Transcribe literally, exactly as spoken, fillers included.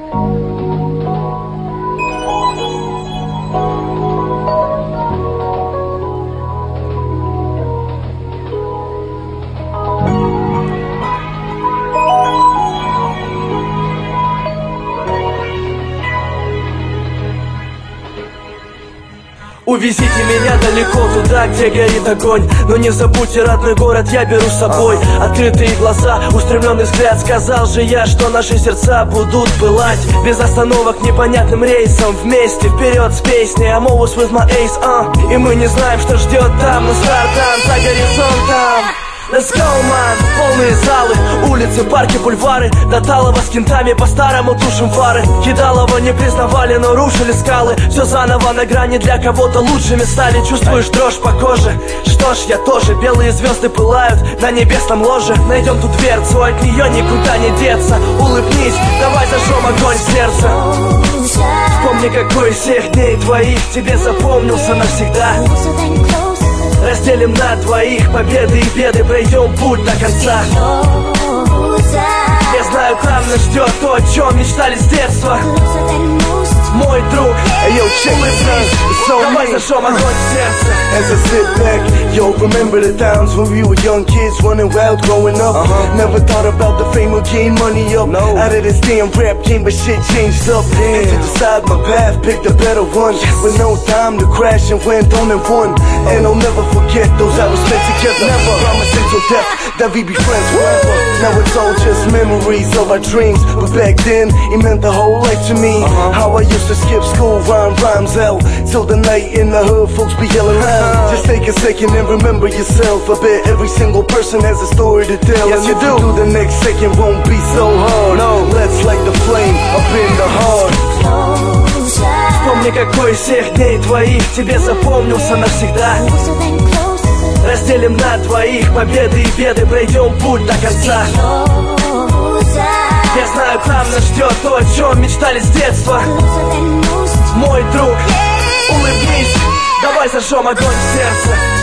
Увезите меня далеко туда, где горит огонь, но не забудьте родной город, я беру с собой. Открытые глаза, устремленный взгляд, сказал же я, что наши сердца будут пылать без остановок непонятным рейсом. Вместе вперед с песней I'm always with my ace, uh. И мы не знаем, что ждет там, но стартан за горизонтом. Let's go, man! Полные залы, улицы, парки, бульвары. До Талова с кентами по-старому тушим фары. Кидалова не признавали, но рушили скалы. Все заново на грани, для кого-то лучшими стали. Чувствуешь дрожь по коже? Что ж, я тоже. Белые звезды пылают на небесном ложе. Найдем ту дверцу, от нее никуда не деться. Улыбнись, давай зажжем огонь в сердце. Вспомни, какой из всех дней твоих тебе запомнился навсегда. Разделим на двоих победы и беды, пройдем путь до конца. Я знаю, там нас ждет то, о чем мечтали с детства. Мой друг, hey, yo, check this out. It's so давай зажжем огонь в сердце. As I sit back, yo, remember the times when we were young kids running wild growing up. uh-huh. Never thought about the fame or gain money up. No. Out of this damn rap game, but shit changed up. Damn. And to decide my path, picked a better one. Yes. With no time to crash and went on and won. uh-huh. And I'll never forget those hours spent together. Never promise until death that we be friends forever. Now it's all just memories of our dreams, but back then it meant the whole life to me. uh-huh. How I used to skip school, rhyme rhymes out till the night in the hood, folks be yelling loud. Just take a second and remember yourself a bit. Every single person has a story to tell. Yes, and you if do. you do, the next second won't be so hard. No, let's light the flame up in the heart. Вспомни, какой из всех дней твоих тебе запомнился навсегда. Разделим на двоих победы и беды, пройдем путь до конца. Я знаю, там нас ждет то, о чем мечтали с детства. Мой друг, улыбнись, давай зажжем огонь в сердце.